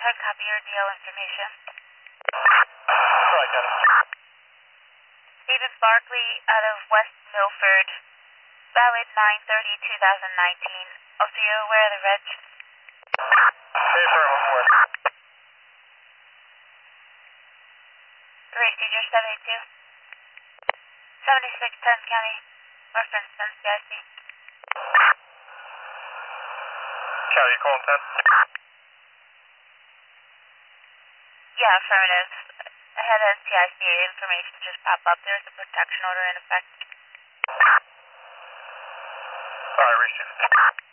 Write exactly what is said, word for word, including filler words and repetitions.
Hard copy your D L information. Oh, I got it. Stephen Barkley out of West Milford. Valid nine thirty two thousand nineteen. Also, you aware of the reg? Paper homeward. Procedure seventy-two. seventy-six ten County. Reference ten C I C. County calling ten. Yeah, affirmative. I had a C I C information just pop up. There's a protection order in effect. Sorry, received.